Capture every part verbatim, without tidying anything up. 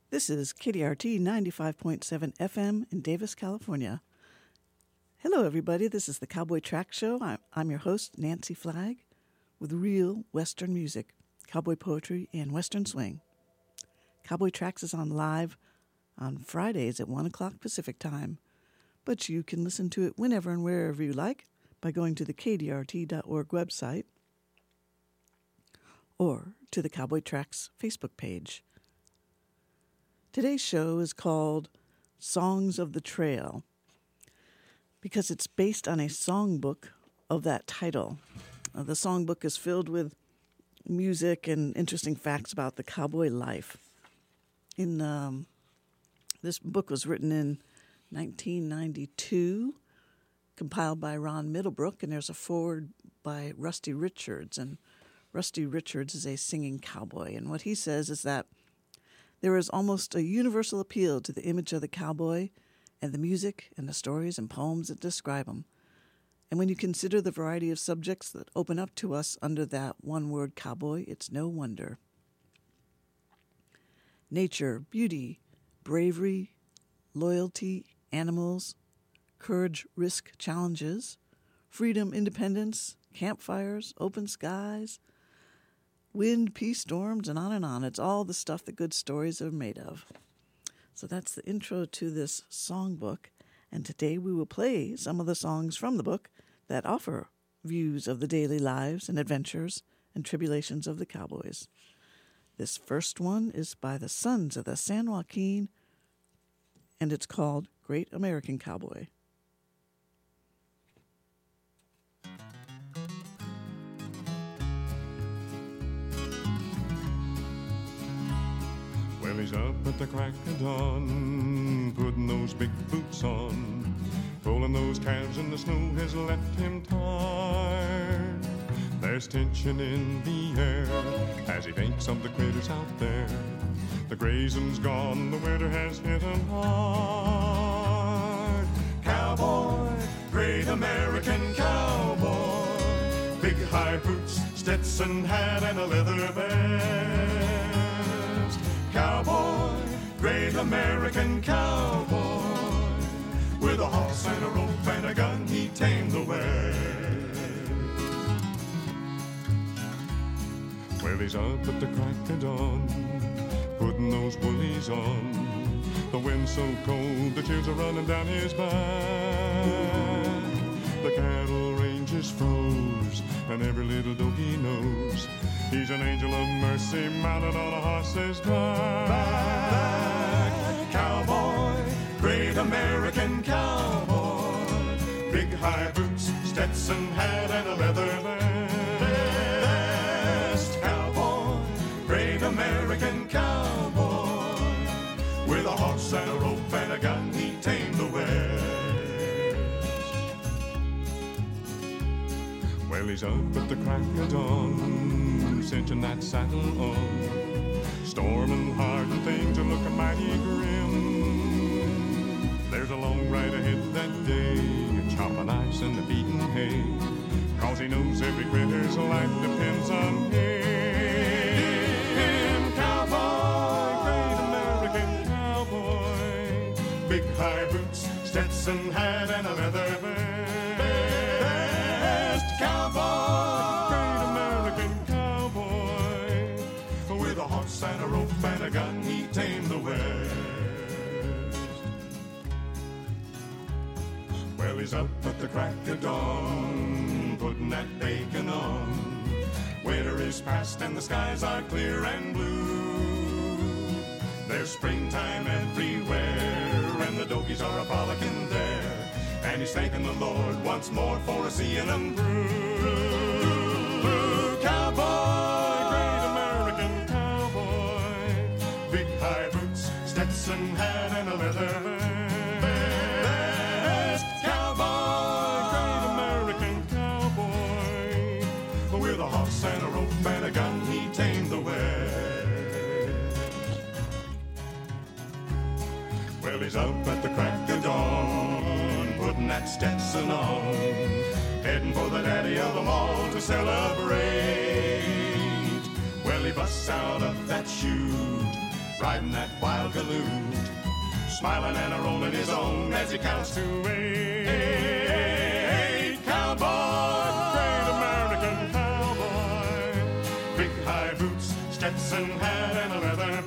This is K D R T ninety-five point seven F M in Davis, California. Hello, everybody. This is the Cowboy Track Show. I'm, I'm your host, Nancy Flagg, with real Western music, cowboy poetry, and Western swing. Cowboy Tracks is on live on Fridays at one o'clock Pacific Time, but you can listen to it whenever and wherever you like by going to the K D R T dot org website or to the Cowboy Tracks Facebook page. Today's show is called Songs of the Trail because it's based on a songbook of that title. Uh, the songbook is filled with music and interesting facts about the cowboy life. In um, this book was written in nineteen ninety-two, compiled by Ron Middlebrook, and there's a foreword by Rusty Richards. And Rusty Richards is a singing cowboy, and what he says is that there is almost a universal appeal to the image of the cowboy and the music and the stories and poems that describe him. And when you consider the variety of subjects that open up to us under that one word cowboy, it's no wonder. Nature, beauty, bravery, loyalty, animals, courage, risk, challenges, freedom, independence, campfires, open skies, wind, peace, storms, and on and on. It's all the stuff that good stories are made of. So that's the intro to this songbook, and today we will play some of the songs from the book that offer views of the daily lives and adventures and tribulations of the cowboys. This first one is by the Sons of the San Joaquin, and it's called Great American Cowboy. Well, he's up at the crack of dawn, putting those big boots on, pulling those calves in the snow has left him tired. There's tension in the air as he thinks of the critters out there. The grazing's gone, the winter has hit him hard. Cowboy, great American cowboy, big high boots, Stetson hat, and a leather vest. Cowboy, great American cowboy, with a horse and a rope and a gun, he tamed the West. Well, he's up at the crack of dawn, putting those woolies on. The wind's so cold, the chills are running down his back. The cattle ranges froze, and every little dog he knows he's an angel of mercy mounted on a horse's back. Cowboy, great American cowboy, big high boots, Stetson hat, and a leather vest. Cowboy, great American cowboy, with a horse and a rope and a gun, he tamed the West. Well, he's up at the crack of dawn, cinching that saddle on, storming hard and things are looking mighty grim. There's a long ride ahead that day, chopping ice and the beating hay, cause he knows every critter's life depends on him. Cowboy, great American cowboy, big high boots, Stetson hat, and a leather vest. Cowboy, great American cowboy, with a horse and a rope and a gun, he tamed the West. Well, he's up at the crack of dawn, putting that bacon on. Winter is past and the skies are clear and blue. There's springtime everywhere, and the dogies are a-frolicking there. And he's thanking the Lord once more for seeing them through. Cowboy, great American cowboy, big high boots, Stetson hat, and a leather vest. Cowboy, great American cowboy, with a horse and a rope and a gun, he tamed the West. Well, he's up at the crack of dawn, putting that Stetson on, heading for the daddy of them all to celebrate. Well, he busts out of that chute riding that wild galoot, smiling and a rolling his own as he counts to eight. Cowboy, great American cowboy, big high boots, Stetson hat, and a leather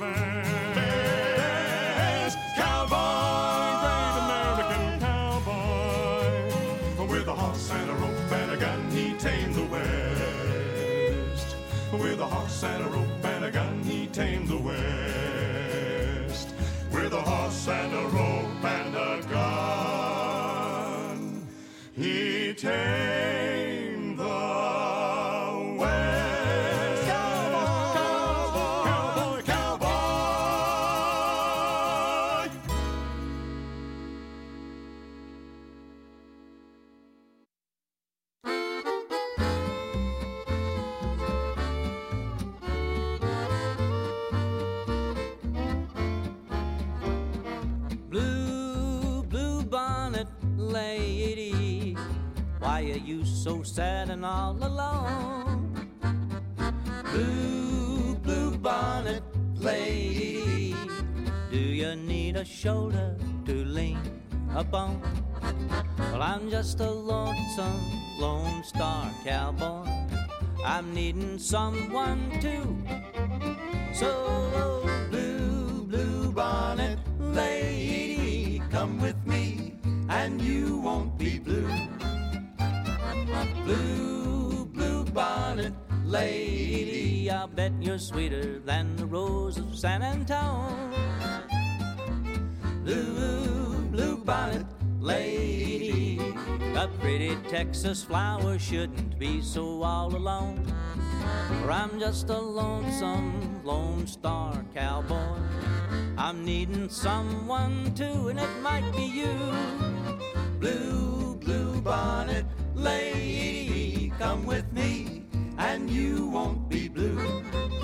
vest. Cowboy, great American cowboy, with a horse and a rope and a gun, he tamed the West. With a horse and a rope and a gun, he tamed the West. With a horse and a rope and a gun, he tamed the West. Cowboy, cowboy, cowboy, Blue, blue bonnet lady, why are you so sad and all alone? Blue, blue bonnet lady, do you need a shoulder to lean upon? Well, I'm just a lonesome, lone star cowboy. I'm needing someone too. So, blue, blue bonnet lady, come with me and you won't be blue. Blue, blue bonnet lady, I'll bet you're sweeter than the rose of San Antone. Blue, blue bonnet lady, a pretty Texas flower shouldn't be so all alone. For I'm just a lonesome, lone star cowboy. I'm needing someone too, and it might be you. Blue, blue bonnet lady, come with me and you won't be blue.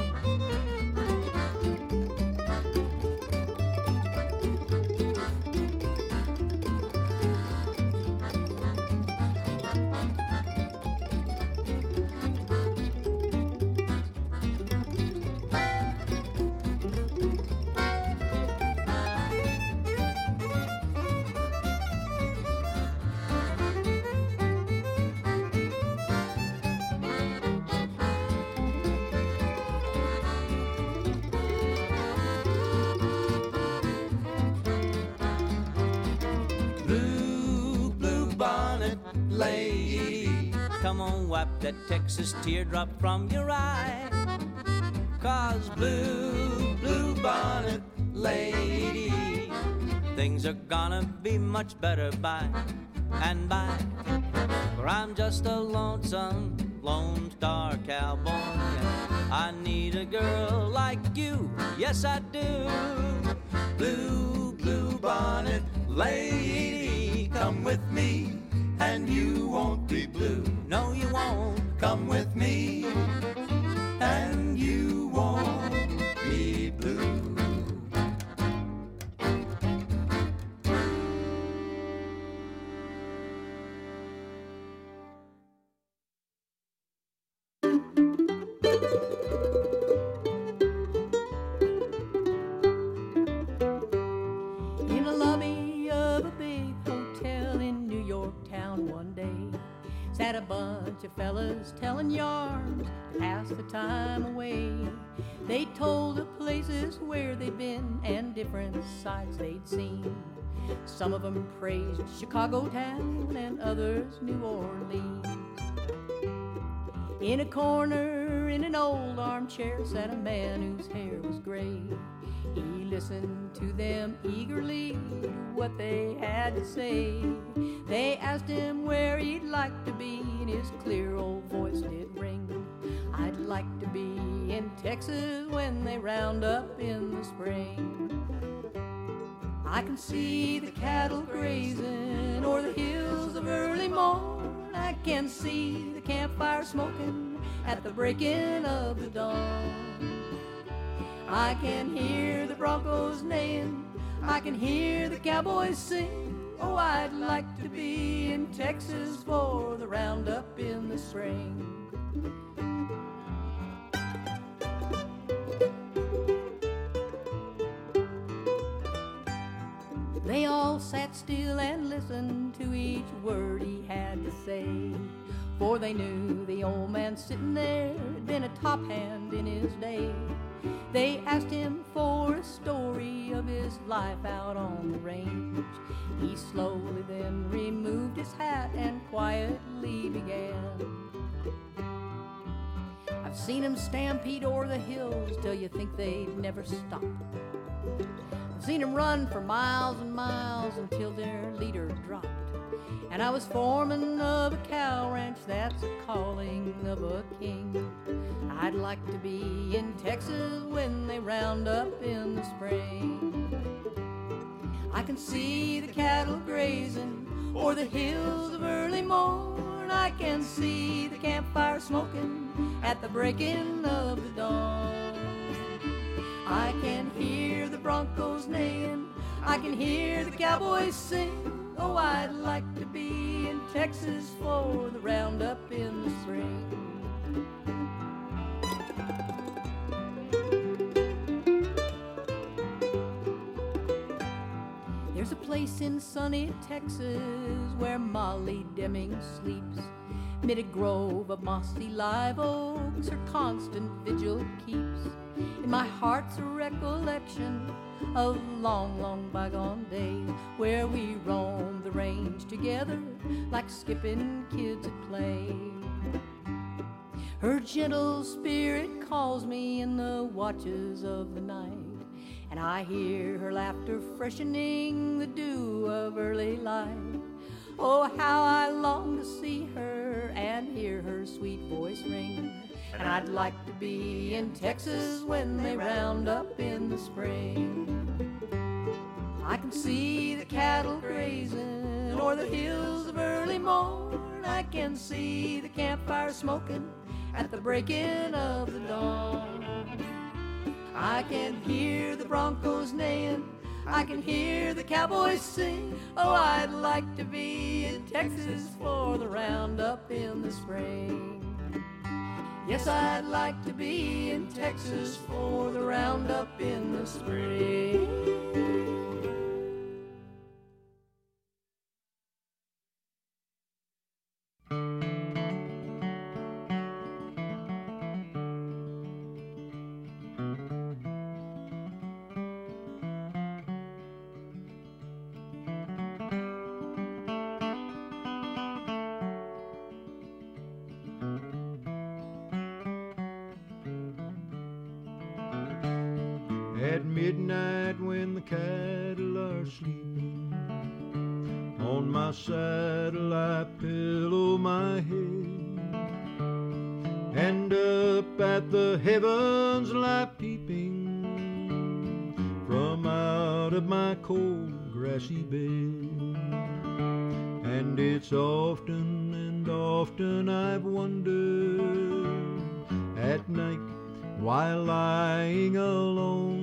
Lady, come on, wipe that Texas teardrop from your eye. 'Cause blue, blue bonnet lady, things are gonna be much better by and by. For I'm just a lonesome, lone star cowboy. I need a girl like you, yes I do. Blue, blue bonnet lady, come with me and you won't be blue. No, you won't. Come with me and you won't be blue. In a lobby of a big hotel in New York town one day sat a bunch of fellas telling yarns to pass the time away. They told of places where they'd been and different sights they'd seen. Some of them praised Chicago town and others New Orleans. In a corner in an old armchair sat a man whose hair was gray. He listened to them eagerly to what they had to say. They asked him where he'd like to be, and his clear old voice did ring. I'd like to be in Texas when they round up in the spring. I can see the cattle grazing o'er the hills of early morn. I can see the campfire smoking at the breaking of the dawn. I can hear the broncos neighing, I can hear the cowboys sing. Oh, I'd like to be in Texas for the roundup in the spring. sat still and listened to each word he had to say. For they knew the old man sitting there had been a top hand in his day. They asked him for a story of his life out on the range. He slowly then removed his hat and quietly began. I've seen him stampede o'er the hills till you think they'd never stop. I've seen him run for miles and miles until their leader dropped. And I was foreman of a cow ranch, that's a calling of a king. I'd like to be in Texas when they round up in the spring. I can see the cattle grazing o'er the hills of early morn. I can see the campfire smoking at the breaking of the dawn. I can hear the broncos neighing, I can hear the cowboys sing. Oh, I'd like to be in Texas for the roundup in the spring. There's a place in sunny Texas where Molly Deming sleeps. Mid a grove of mossy live oaks her constant vigil keeps. In my heart's a recollection of long, long bygone days where we roamed the range together like skipping kids at play. Her gentle spirit calls me in the watches of the night, and I hear her laughter freshening the dew of early light. Oh, how I long to see her and hear her sweet voice ring. And I'd like to be in Texas when they round up in the spring. I can see the cattle grazing o'er the hills of early morn. I can see the campfire smoking at the breaking of the dawn. I can hear the broncos neighing, I can hear the cowboys sing. Oh, I'd like to be in Texas for the roundup in the spring. Yes, I'd like to be in Texas for the roundup in the spring. At midnight when the cattle are sleeping, on my saddle I pillow my head, and up at the heavens lie peeping from out of my cold grassy bed. And it's often and often I've wondered at night while lying alone,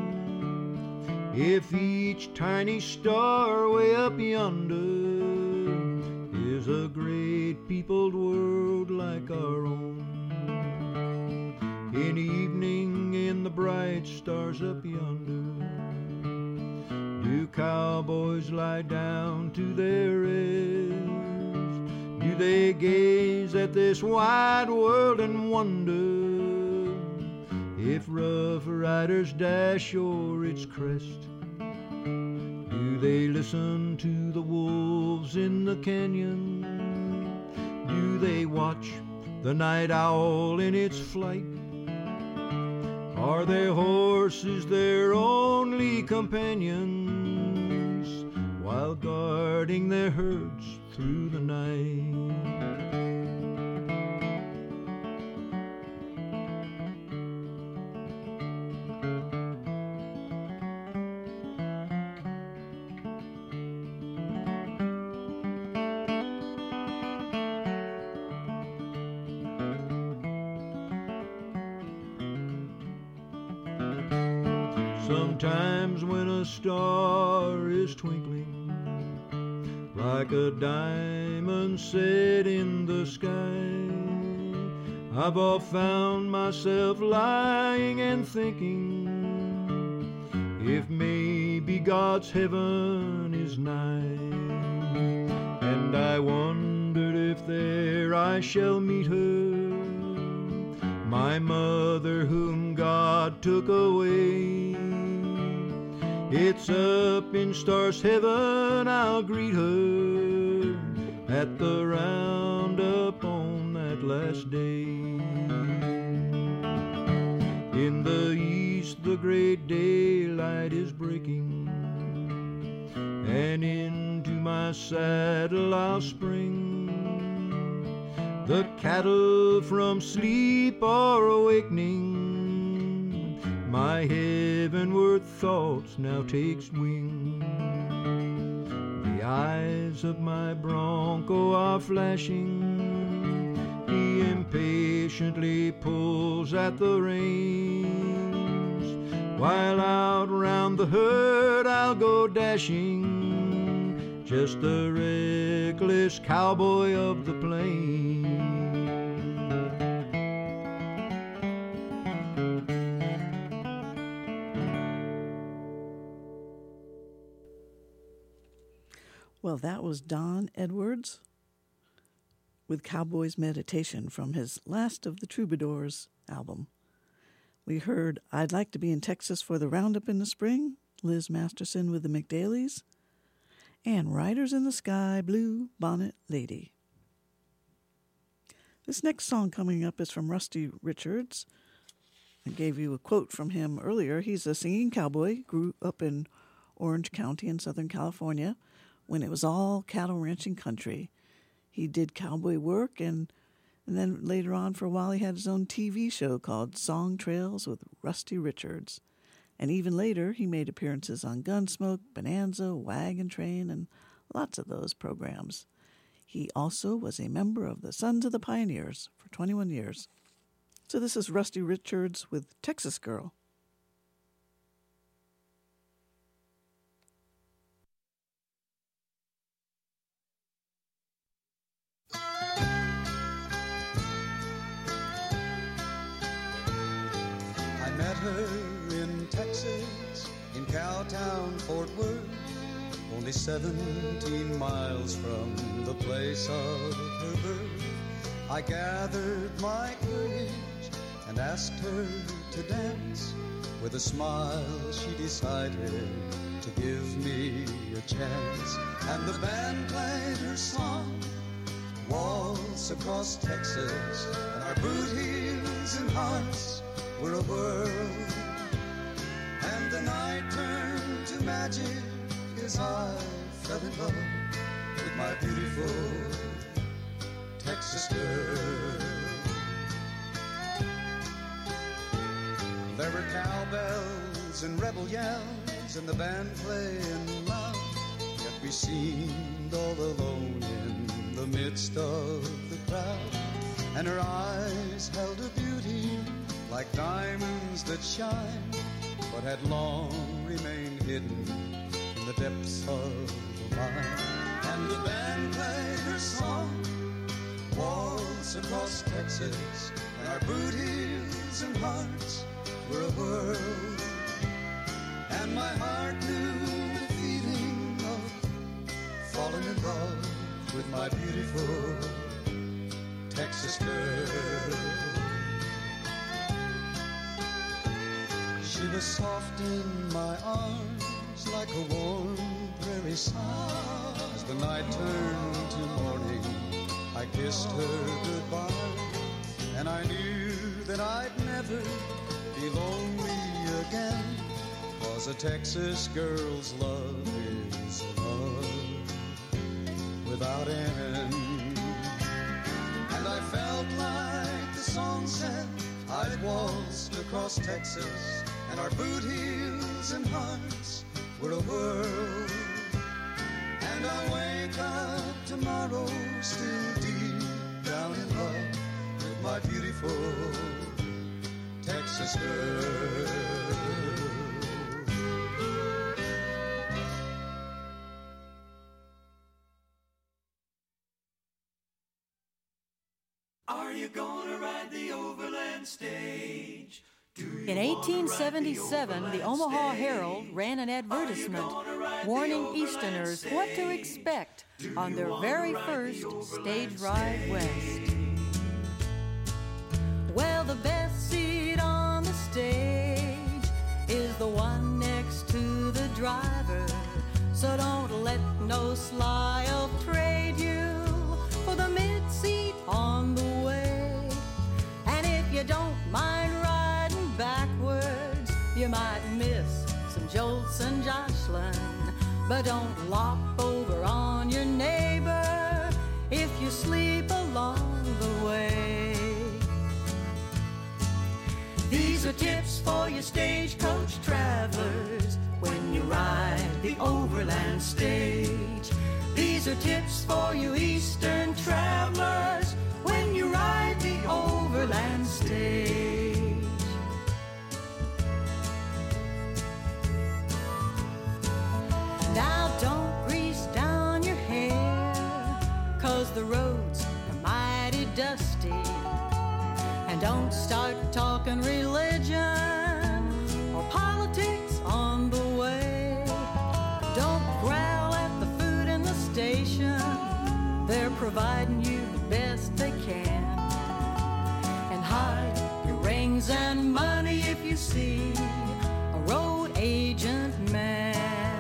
if each tiny star way up yonder is a great peopled world like our own. In evening in the bright stars up yonder, do cowboys lie down to their rest? Do they gaze at this wide world and wonder if rough riders dash o'er its crest? Do they listen to the wolves in the canyon? Do they watch the night owl in its flight? Are their horses their only companions while guarding their herds through the night? Sometimes when a star is twinkling like a diamond set in the sky, I've all found myself lying and thinking if maybe maybe God's heaven is nigh. And I wondered if there I shall meet her, my mother whom God took away. It's up in stars heaven I'll greet her at the roundup on that last day. In the east the great daylight is breaking, and into my saddle I'll spring. The cattle from sleep are awakening, my heavenward thoughts now takes wing. The eyes of my bronco are flashing, he impatiently pulls at the reins, while out round the herd I'll go dashing, just the reckless cowboy of the plains. Well, that was Don Edwards with Cowboy's Meditation from his Last of the Troubadours album. We heard I'd Like to Be in Texas for the Roundup in the Spring, Liz Masterson with the McDaleys, and Riders in the Sky, Blue Bonnet Lady. This next song coming up is from Rusty Richards. I gave you a quote from him earlier. He's a singing cowboy, grew up in Orange County in Southern California when it was all cattle ranching country. He did cowboy work, and, and then later on for a while he had his own T V show called Song Trails with Rusty Richards. And even later he made appearances on Gunsmoke, Bonanza, Wagon Train, and lots of those programs. He also was a member of the Sons of the Pioneers for twenty-one years. So this is Rusty Richards with Texas Girl. I met her in Texas, in Cowtown, Fort Worth, only seventeen miles from the place of her birth. I gathered my courage and asked her to dance. With a smile she decided to give me a chance, and the band played her song, Waltz Across Texas, and our boot heels and hearts were a whirl. And the night turned to magic as I fell in love with my beautiful Texas girl. There were cowbells and rebel yells and the band playing loud, yet we seemed all alone in the midst of the crowd. And her eyes held a beauty like diamonds that shine, but had long remained hidden in the depths of the mine. And the band played her song, Waltz Across Texas, and our boot heels and hearts were a whirl. And my heart knew the feeling of falling in love with my beautiful Texas girl. She was soft in my arms like a warm prairie sun. As the night turned to morning, I kissed her goodbye, and I knew that I'd never be lonely again, 'cause a Texas girl's love is a love without end. And I felt like the song said, I'd waltzed across Texas, and our boot heels and hearts were a whirl. And I wake up tomorrow still deep down in love with my beautiful Texas girl. Are you gonna ride the overland stage In eighteen seventy-seven, the Omaha Herald ran an advertisement warning Easterners what to expect on their very first stage ride west. Well, the best seat on the stage is the one next to the driver, so don't let no sly elf trade you for the mid-seat on the way. And if you don't mind riding backwards, you might miss some jolts and jostlin', but don't lop over on your neighbor if you sleep along the way. These are tips for your stagecoach travelers when you ride the overland stage. These are tips for you eastern travelers when you ride the overland stage. Now don't grease down your hair, 'cause the roads are mighty dusty. And don't start talking religion or politics on the way. Don't growl at the food in the station, they're providing you the best they can. And hide your rings and money if you see a road agent man.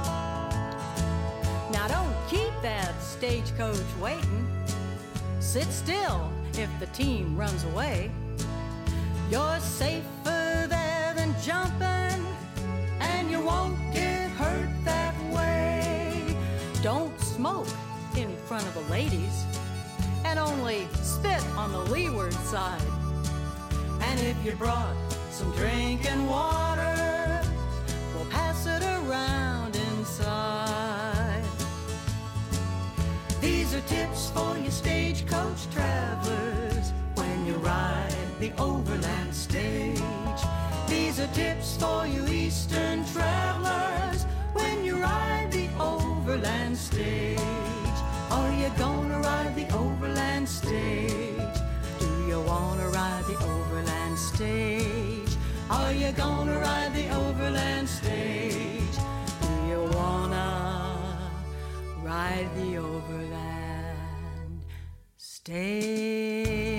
Now don't keep that stagecoach waiting. Sit still if the team runs away. You're safer there than jumping, and you won't get hurt that way. Don't smoke in front of the ladies, and only spit on the leeward side. And if you brought some drinking water, we'll pass it around inside. These are tips for your stagecoach travelers when you ride the overland stage. These are tips for you eastern travelers when you ride the overland stage. Are you gonna ride the overland stage? Do you wanna ride the overland stage? Are you gonna ride the overland stage? Do you wanna ride the overland stage?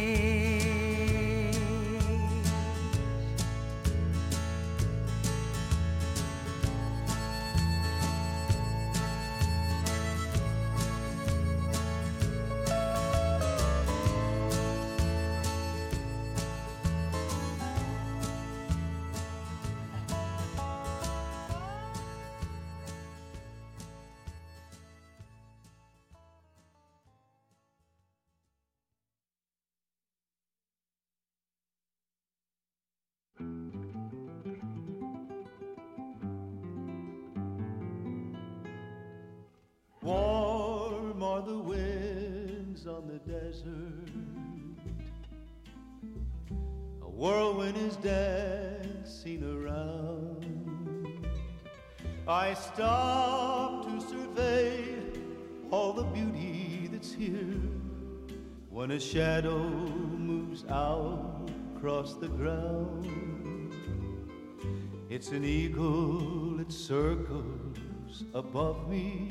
Warm are the winds on the desert. A whirlwind is dancing around. I stop to survey all the beauty that's here when a shadow moves out across the ground. It's an eagle, it circles above me,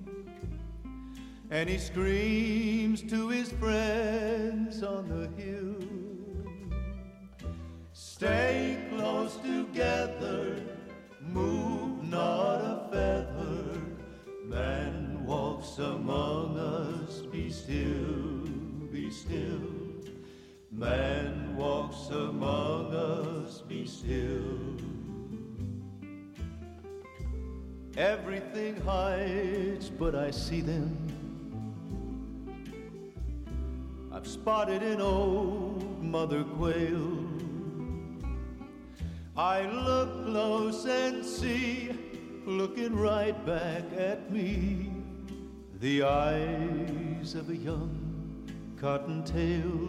and he screams to his friends on the hill. Stay close together, move not a feather. Man walks among us, be still, be still. Man walks among us, be still. Everything hides, but I see them. I've spotted an old mother quail. I look close and see, looking right back at me, the eyes of a young cottontail.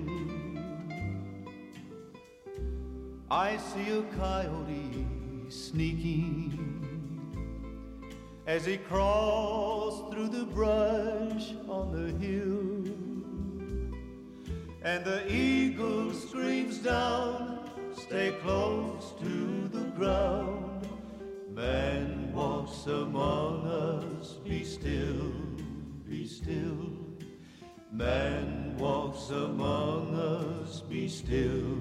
I see a coyote sneaking as he crawls through the brush on the hill. And the eagle screams down, stay close to the ground. Man walks among us, be still, be still. Man walks among us, be still.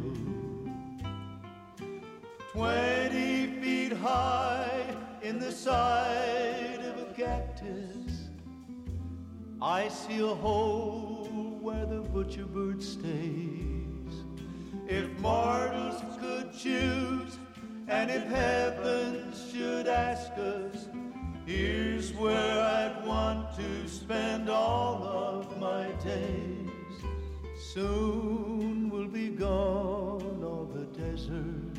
Twenty feet high in the side of a cactus, I see a hole where the butcher bird stays. If mortals could choose, and if heaven should ask us, here's where I'd want to spend all of my days. Soon will be gone all the desert.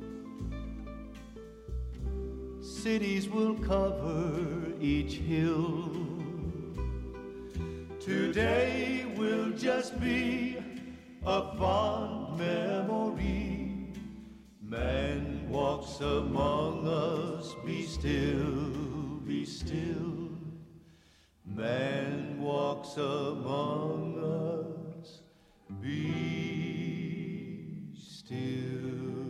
Cities will cover each hill. Today will just be a fond memory. Man walks among us, be still, be still. Man walks among us, be still.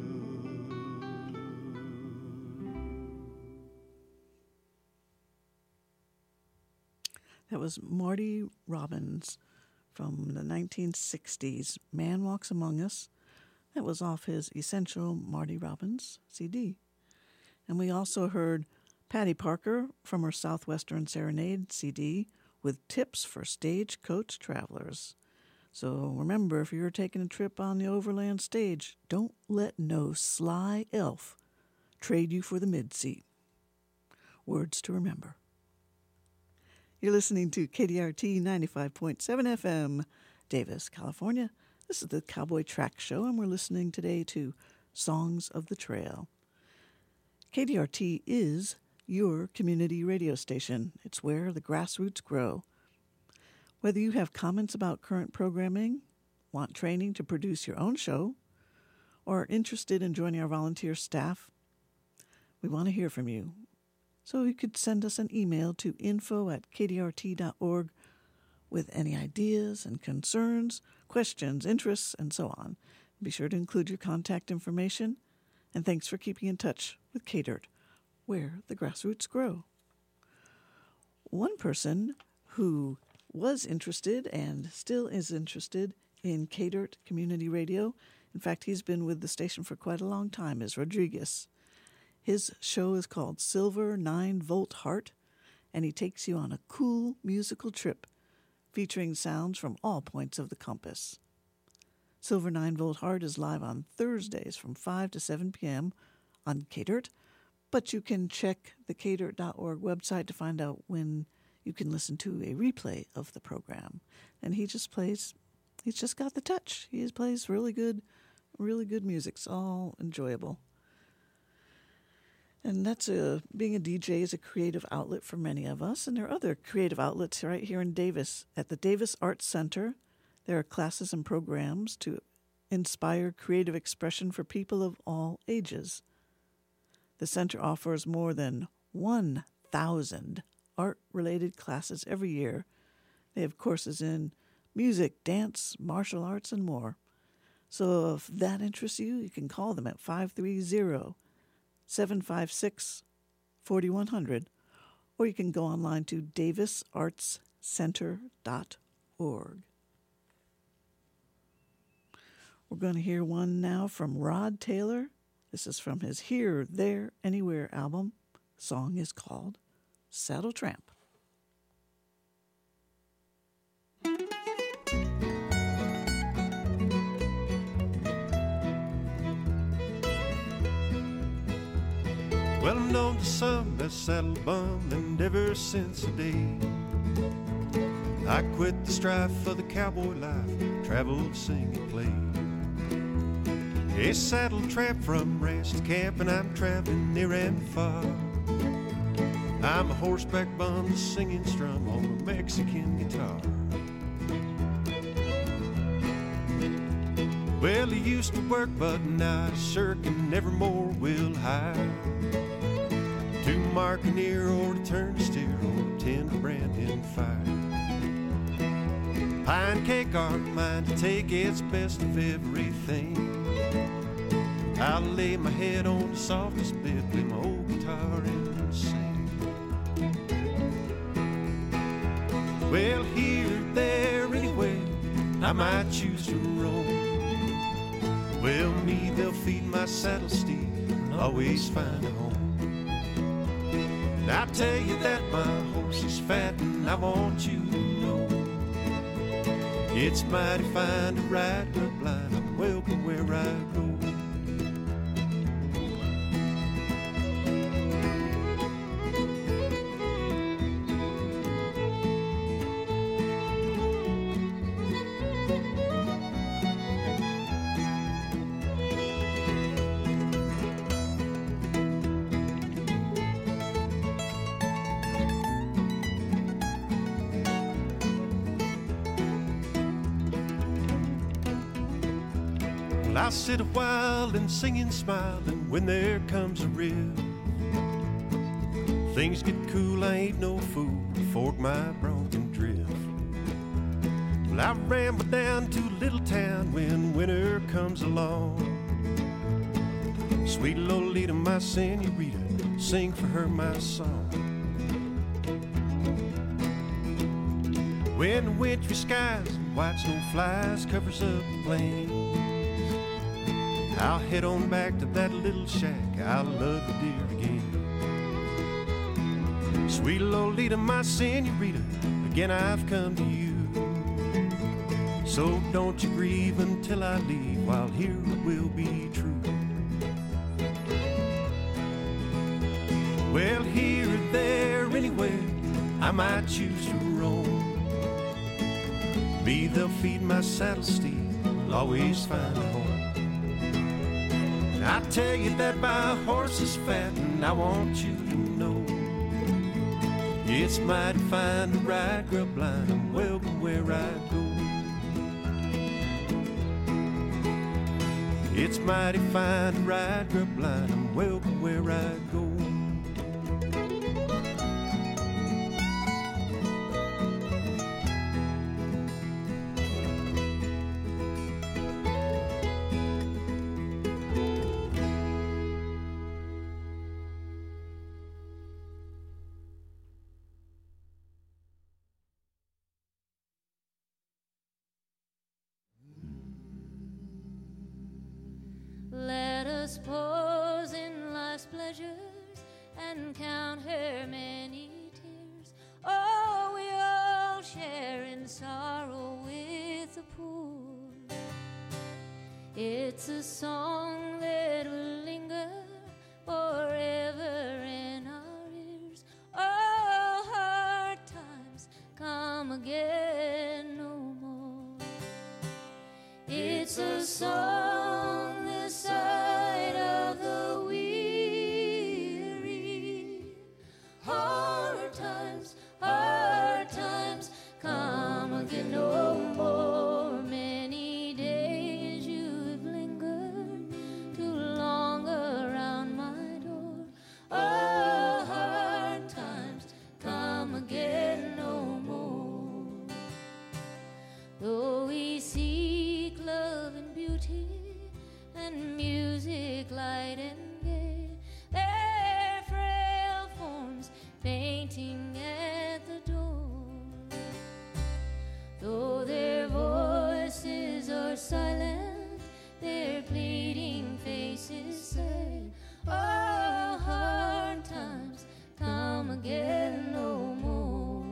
That was Marty Robbins from the nineteen sixties, Man Walks Among Us. That was off his Essential Marty Robbins C D. And we also heard Patty Parker from her Southwestern Serenade C D with tips for stagecoach travelers. So remember, if you're taking a trip on the overland stage, don't let no sly elf trade you for the mid-seat. Words to remember. You're listening to K D R T ninety-five point seven F M, Davis, California. This is the Cowboy Track Show, and we're listening today to Songs of the Trail. K D R T is your community radio station. It's where the grassroots grow. Whether you have comments about current programming, want training to produce your own show, or are interested in joining our volunteer staff, we want to hear from you. So you could send us an email to info at k d r t dot org with any ideas and concerns, questions, interests, and so on. Be sure to include your contact information, and thanks for keeping in touch with K D R T, where the grassroots grow. One person who was interested and still is interested in K D R T Community Radio, in fact, he's been with the station for quite a long time, is Rodriguez. His show is called Silver nine Volt Heart, and he takes you on a cool musical trip featuring sounds from all points of the compass. Silver nine Volt Heart is live on Thursdays from five to seven p.m. on K D R T, but you can check the k d r t dot org website to find out when you can listen to a replay of the program. And he just plays, he's just got the touch. He plays really good, really good music. It's all enjoyable. And that's a, being a D J is a creative outlet for many of us. And there are other creative outlets right here in Davis. At the Davis Arts Center, there are classes and programs to inspire creative expression for people of all ages. The center offers more than one thousand art-related classes every year. They have courses in music, dance, martial arts, and more. So if that interests you, you can call them at five three zero, seven five six, four one zero zero, or you can go online to davis arts center dot org. We're going to hear one now from Rod Taylor. This is from his Here, There, Anywhere album. The song is called Saddle Tramp. Well, I'm known to some as saddle bum, and ever since the day I quit the strife of the cowboy life, traveled, sing, and play. A saddle tramp from ranch to camp, and I'm traveling near and far. I'm a horseback bum, singing strum on a Mexican guitar. Well, he used to work, but now I shirk and nevermore will hire. To mark an ear or to turn steer or tend a brand in fire. Pie and cake are mine to take, it's best of everything. I'll lay my head on the softest bed with my old guitar and sing. Well, here, there, anywhere, I might choose to roam. Well, me, they'll feed my saddle steed and always find a home. And I tell you that my horse is fat, and I want you to know it's mighty fine to ride her blind. I'm welcome where I go. I sit a while and sing and smile, and when there comes a riff, things get cool, I ain't no fool to fork my bronc and drift. Well, I ramble down to a little town when winter comes along. Sweet Lolita, my senorita, sing for her my song. When the wintry skies and white snow flies covers up the plains, I'll head on back to that little shack I love the dear again. Sweet Lolita, my senorita, again I've come to you. So don't you grieve until I leave, while here we'll be true. Well, here or there, anywhere, I might choose to roam. Me, they'll feed my saddle steed, I'll always find a home. I tell you that my horse is fat, and I want you to know it's mighty fine to ride grub blind. I'm welcome where I go. It's mighty fine to ride grub blind. I'm welcome where I go. Let us pause in life's pleasures and count her many tears. Oh, we all share in sorrow with the poor. It's a song that will linger forever in our ears. Oh, hard times come again no more. It's a song this side of the weary. Hard times, hard times come again no more. Many days you've lingered too long around my door. Oh, hard times come again no more. Though we seek love and beauty and music, light and gay, their frail forms fainting at the door. Though their voices are silent, their pleading faces say, oh, hard times come again no more.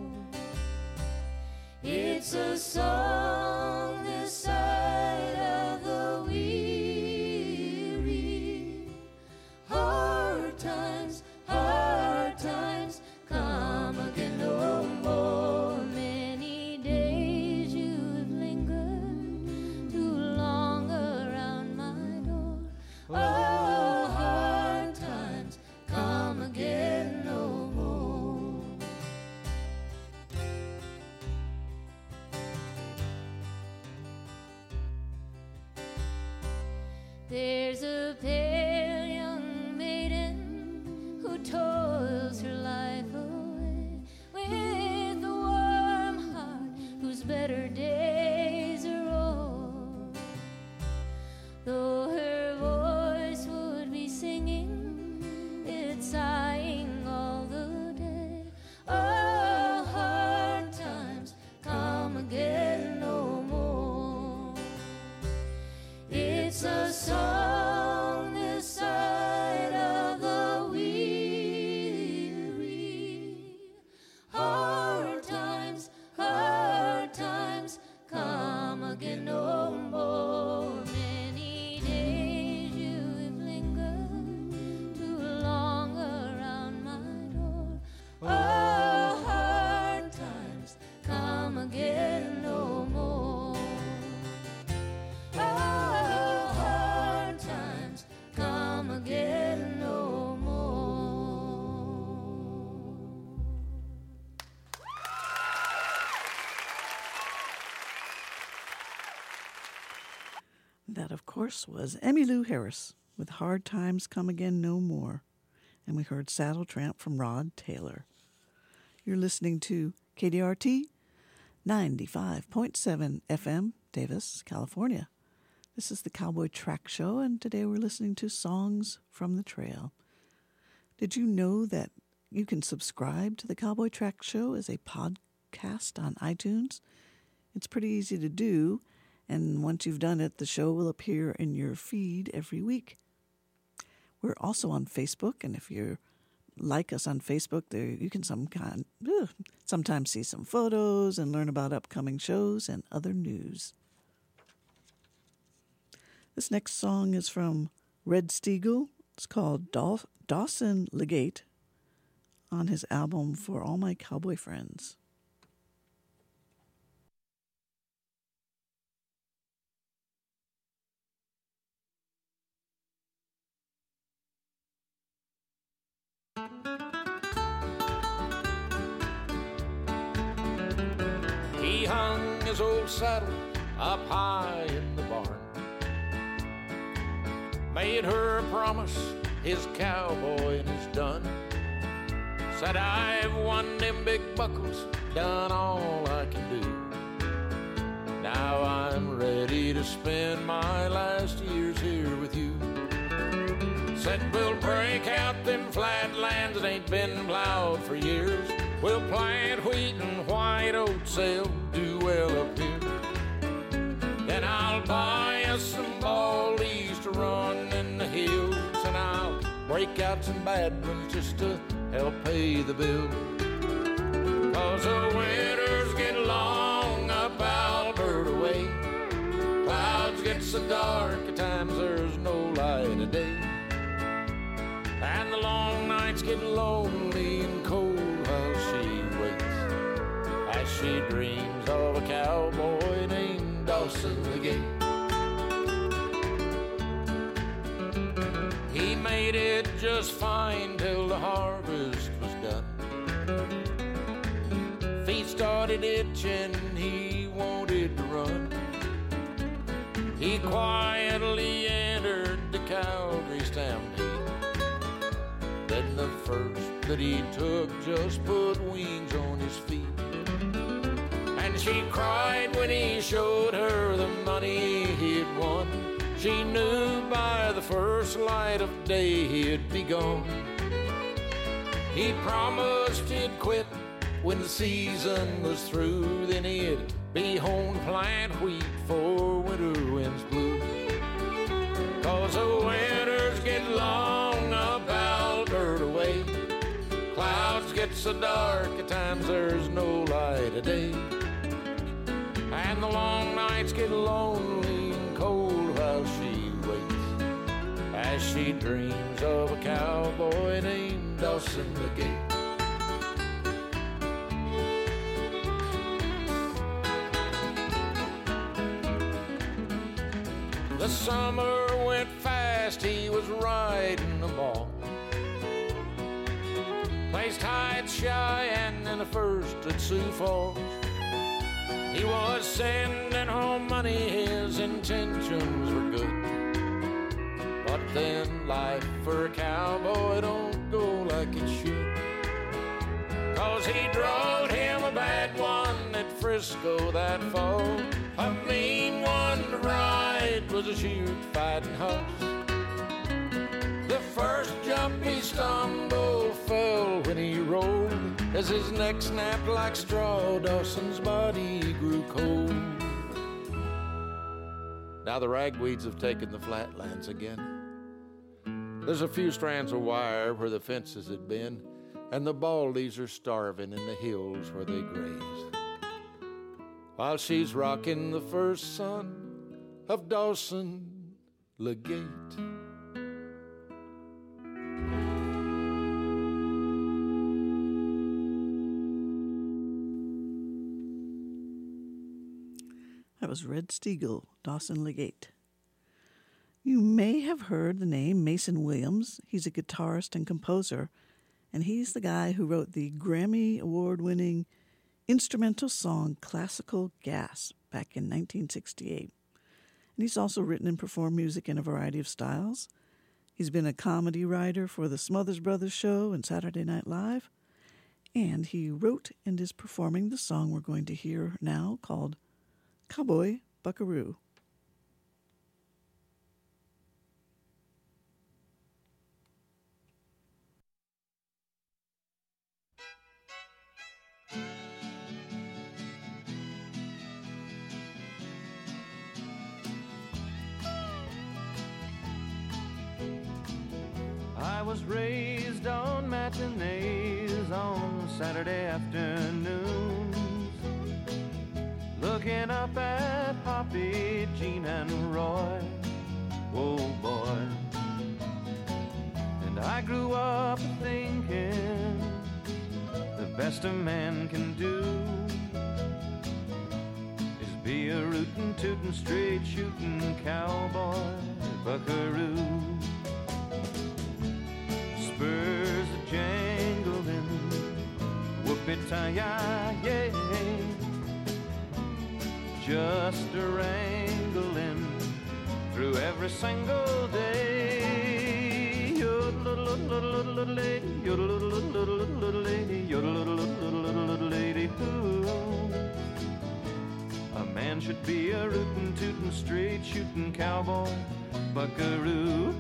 It's a song this side of the weary. Hard times, hard times come again no more. Many days you've lingered too long around my door. Oh, hard times come again no more. There's a pale young maiden who toils her life away with a warm heart whose better days are o'er. Though her voice That, of course, was Emmylou Harris with Hard Times Come Again No More. And we heard Saddle Tramp from Rod Taylor. You're listening to K D R T ninety-five point seven F M, Davis, California. This is the Cowboy Track Show, and today we're listening to Songs from the Trail. Did you know that you can subscribe to the Cowboy Track Show as a podcast on iTunes? It's pretty easy to do. And once you've done it, the show will appear in your feed every week. We're also on Facebook, and if you like us on Facebook, there you can some kind, ugh, sometimes see some photos and learn about upcoming shows and other news. This next song is from Red Steagall. It's called Daw- Dawson Legate on his album For All My Cowboy Friends. He hung his old saddle up high in the barn, made her a promise, his cowboy and his done. Said, I've won them big buckles, done all I can do. Now I'm ready to spend my last years here with you. Said, we'll break out them flatlands that ain't been plowed for years. We'll plant wheat and white oats, they'll do well up here. Then I'll buy us some baldies to run in the hills, and I'll break out some bad ones just to help pay the bill. Cause the winters get long up Alberta way. Clouds get so dark at times there's no light of day. And the long nights get lonely and cold while she waits, as she dreams of a cowboy named Dawson Legate. He made it just fine till the harvest was done. Feet started itching, he wanted to run. He quietly entered the Calgary Stampede. Then the first that he took just put wings on his feet. And she cried when he showed her the money he'd won. She knew by the first light of day he'd be gone. He promised he'd quit when the season was through. Then he'd be home to plant wheat for winter winds blew. Cause the winters get long up Alberta way. Clouds get so dark at times there's no light of day. And the long nights get lonely and cold while she waits, as she dreams of a cowboy named Dawson Legate. The summer went fast, he was riding the ball. Placed high at Cheyenne and the first at Sioux Falls. He was sending home money, his intentions were good. But then life for a cowboy don't go like it should. Cause he drove him a bad one at Frisco that fall. A mean one to ride was a shoot fighting horse. The first jump he stumbled, fell when he rolled. As his neck snapped like straw, Dawson's body grew cold. Now the ragweeds have taken the flatlands again. There's a few strands of wire where the fences had been, and the baldies are starving in the hills where they graze. While she's rocking the first son of Dawson Legate. That was Red Steagall, Dawson Legate. You may have heard the name Mason Williams. He's a guitarist and composer, and he's the guy who wrote the Grammy Award-winning instrumental song Classical Gas back in nineteen sixty-eight. And he's also written and performed music in a variety of styles. He's been a comedy writer for the Smothers Brothers Show and Saturday Night Live. And he wrote and is performing the song we're going to hear now called Cowboy Buckaroo. I was raised on matinees on Saturday afternoons, looking up at Hoppy, Gene, and Roy. Whoa, boy. And I grew up thinking the best a man can do is be a rootin', tootin', straight shootin' cowboy buckaroo. Spurs a jangling, whoop-it-tie-yay, just a wrangling through every single day. Yodelay, lady, yodelay, lady, yodelay, lady, ooh. A man should be a rootin', tootin', straight shootin' cowboy buckaroo.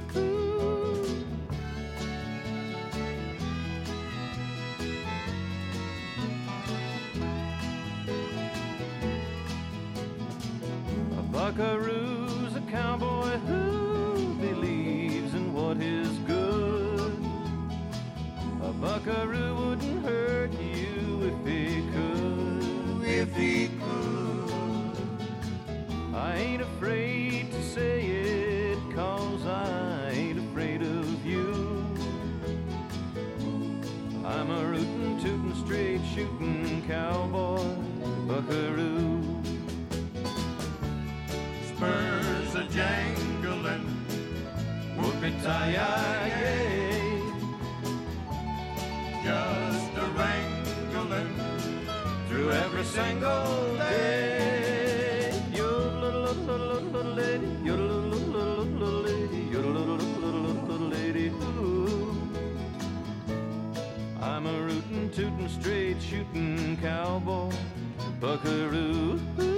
Buckaroo's a cowboy who believes in what is good. A buckaroo wouldn't hurt you if he could. If he could. I ain't afraid to say it, 'cause I ain't afraid of you. I'm a rootin', tootin', straight shootin' cowboy buckaroo. Spurs a jangling, whoop-it-tie-yay, just a wrangling through every single day. Yodelay, lady, yodelay, lady, yodelay, lady, ooh. I'm a rootin', tootin', straight shootin' cowboy buckaroo.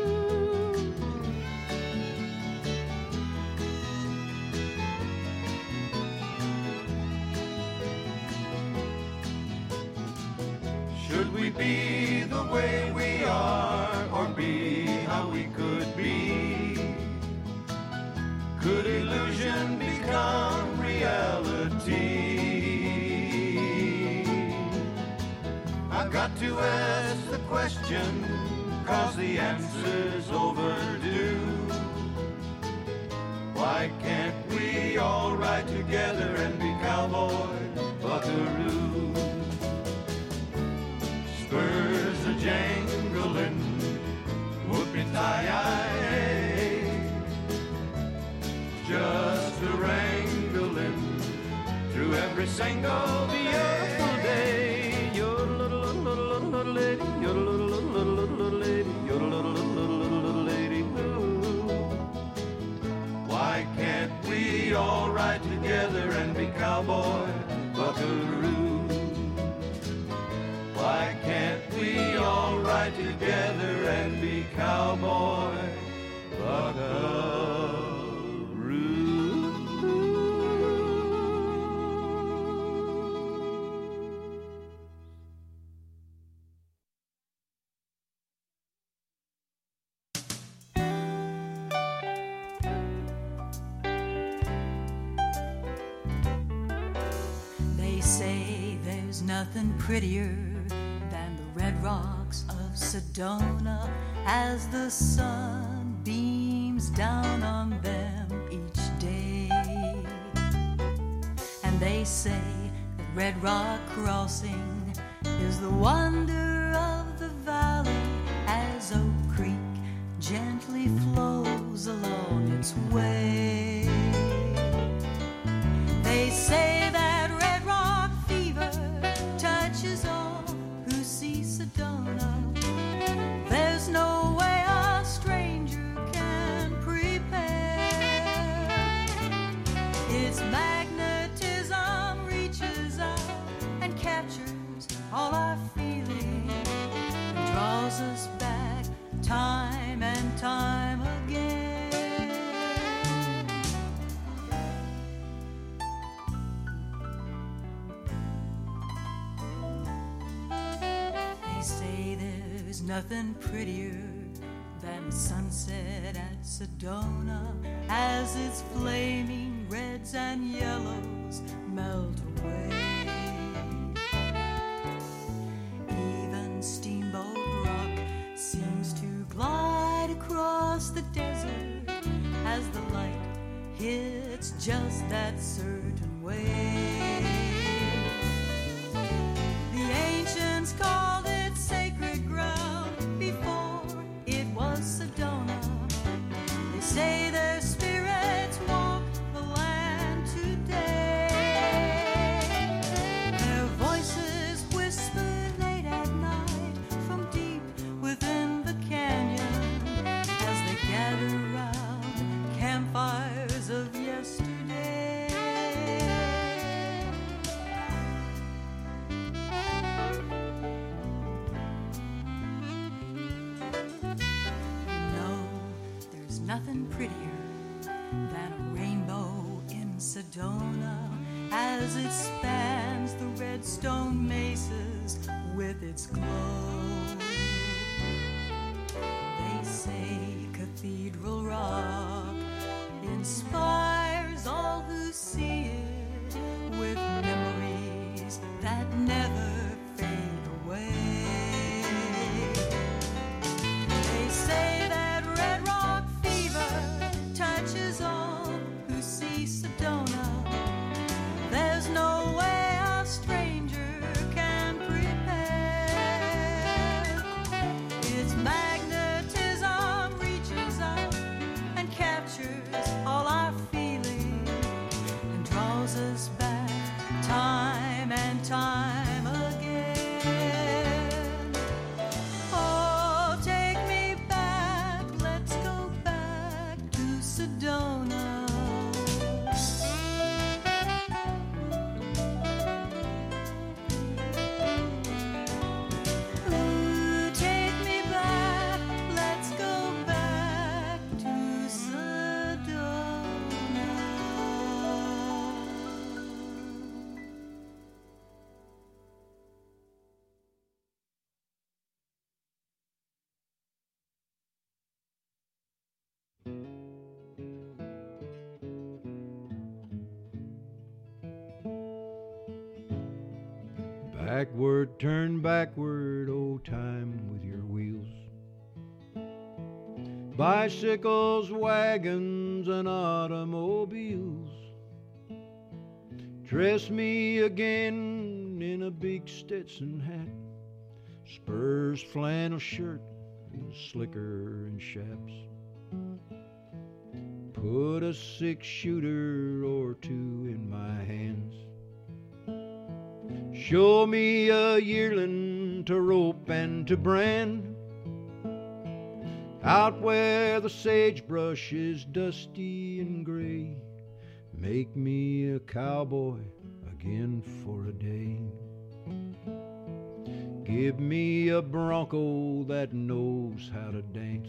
Should we be the way we are, or be how we could be? Could illusion become reality? I've got to ask the question, 'cause the answer's overdue. Why can't we all ride together and be cowboy buckaroo? Spurs a jangling, whoop-it-tie-yay, just a wrangling through every single beautiful day. You're a little, little, little lady, you're a little, little, little lady, you're a little, little, little lady, ooh. Why can't we all ride together and be cowboy buckaroo? Why can't we all ride together and be cowboy buckaroo? They say there's nothing prettier than the red rocks of Sedona as the sun beams down on them each day. And they say that Red Rock Crossing is the wonder of the valley as Oak Creek gently flows along its way. They say that Red Rock fever touches all who see Sedona. There's no way a stranger can prepare. There's nothing prettier than sunset at Sedona as its flaming reds and yellows melt away. Even Steamboat Rock seems to glide across the desert as the light hits just that certain way. The ancients called it sacred ground before it was Sedona. They say their spirits walk the land today. Their voices whisper late at night from deep within the canyon as they gather round campfires of yesterday. No, there's nothing prettier than a rainbow in Sedona as it spans the red stone mesas with its glow. They say Cathedral Rock inspires all who see it with memories that never fade away. They say that Red Rock fever touches all who see Sedona. There's no way a stranger can prepare. Its magnetism reaches out and captures all our feeling and draws us back time and time again. Oh, take me back, let's go back to Sedona. Ooh, take me back, let's go back to Sedona. Backward, turn backward, old time with your wheels. Bicycles, wagons, and automobiles. Dress me again in a big Stetson hat, spurs, flannel shirt, and slicker and chaps. Put a six-shooter or two in my hands. Show me a yearling to rope and to brand, out where the sagebrush is dusty and gray. Make me a cowboy again for a day. Give me a bronco that knows how to dance,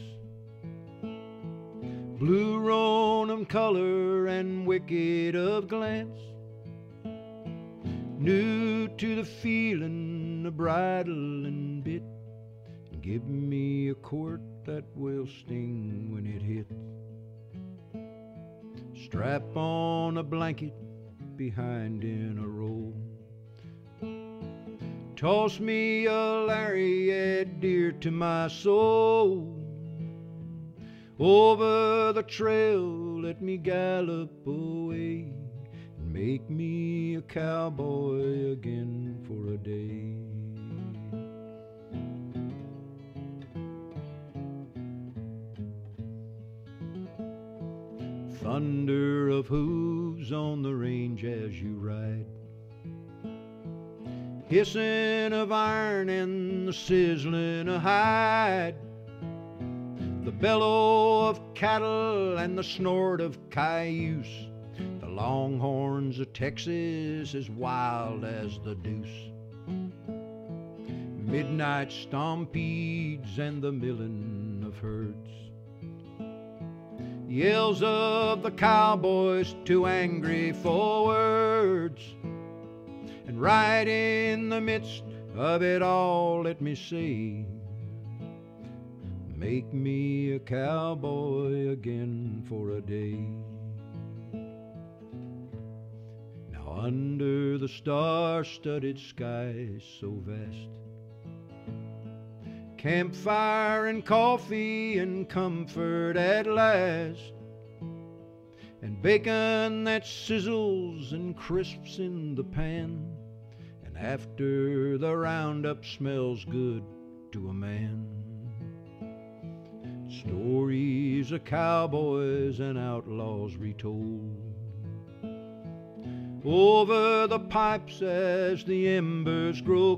blue roan color and wicked of glance, new to the feeling, the bridle and bit. Give me a quirt that will sting when it hits. Strap on a blanket behind in a roll. Toss me a lariat dear to my soul. Over the trail let me gallop away, and make me a cowboy again for a day. Thunder of hooves on the range as you ride, hissing of iron and the sizzling of hide, the bellow of cattle and the snort of cayuse, the longhorns of Texas as wild as the deuce, midnight stampedes and the milling of herds, yells of the cowboys too angry for words. And right in the midst of it all, let me say, make me a cowboy again for a day. Now under the star-studded sky so vast, campfire and coffee and comfort at last, and bacon that sizzles and crisps in the pan, and after the roundup smells good to a man. Stories of cowboys and outlaws retold over the pipes as the embers grow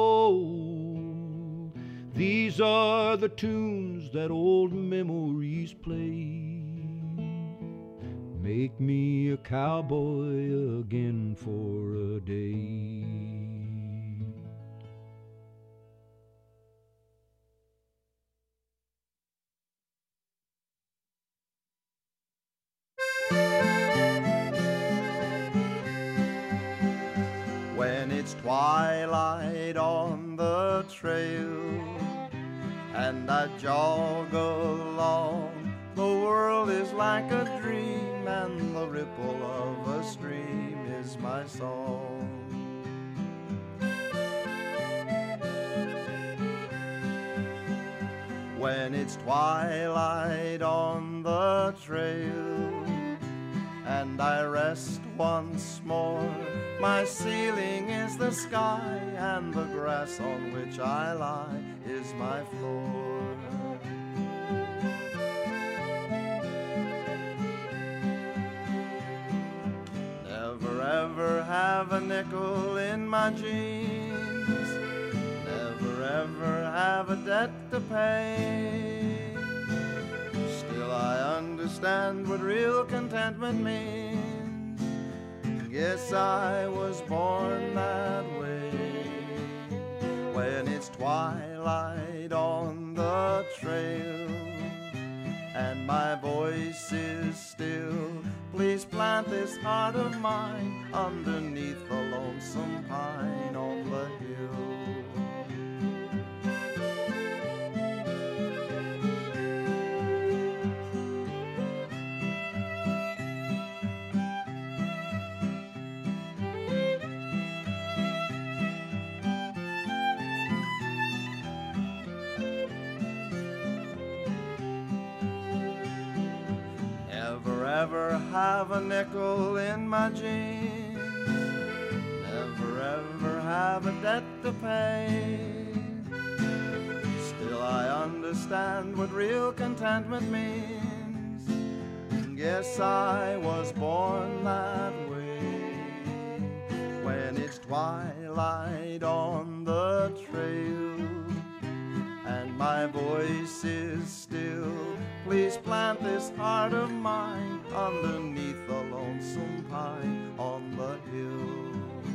cold. These are the tunes that old memories play. Make me a cowboy again for a day. When it's twilight on the trail and I jog along, the world is like a dream and the ripple of a stream is my song. When it's twilight on the trail and I rest once more, my ceiling is the sky and the grass on which I lie is my floor. Never ever have a nickel in my jeans, never ever have a debt to pay. Still I understand what real contentment means. Guess I was born that way. When it's twilight on the trail and my voice is still, please plant this heart of mine underneath the lonesome pine on the hill. Never have a nickel in my jeans, never ever have a debt to pay. Still I understand what real contentment means. Guess I was born that way. When it's twilight on the trail and my voice is still, please plant this heart of mine underneath the lonesome pine on the hill.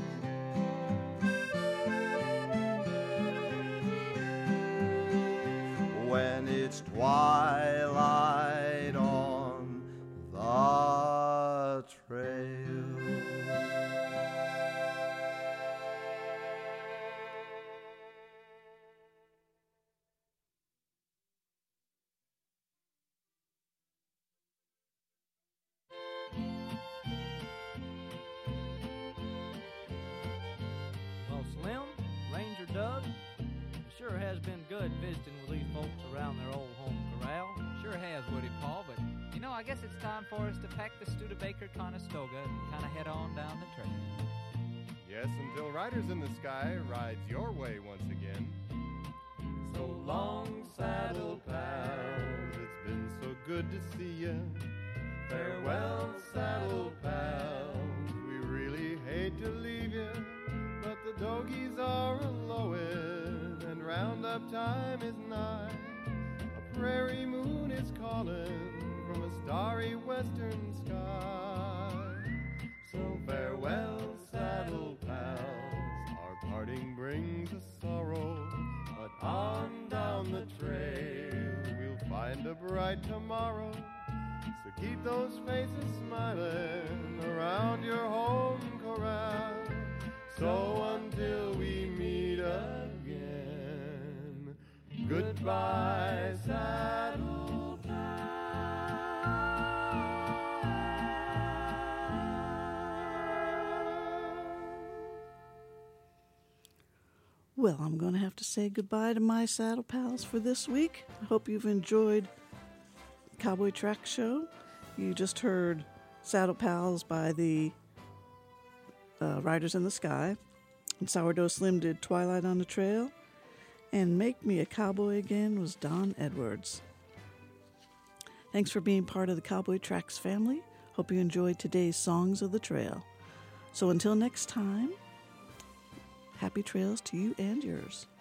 When it's twilight on the trail. Doug, it sure has been good visiting with these folks around their old home corral. Sure has, Woody Paul, but you know, I guess it's time for us to pack the Studebaker Conestoga and kind of head on down the trail. Yes, until Riders in the Sky rides your way once again. So long, saddle pals, it's been so good to see ya. Farewell, saddle pals, we really hate to leave ya, but the dogies are a-lowin' and roundup time is nigh. A prairie moon is calling from a starry western sky. So farewell, saddle pals, our parting brings a sorrow, but on down the trail we'll find a bright tomorrow. So keep those faces smiling around your home corral. So until we meet again, Goodbye, Saddle Well, I'm going to have to say goodbye to my Saddle Pals for this week. I hope you've enjoyed Cowboy Track Show. You just heard Saddle Pals by the uh, Riders in the Sky. And Sourdough Slim did Twilight on the Trail. And Make Me a Cowboy Again was Don Edwards. Thanks for being part of the Cowboy Tracks family. Hope you enjoyed today's Songs of the Trail. So until next time, happy trails to you and yours.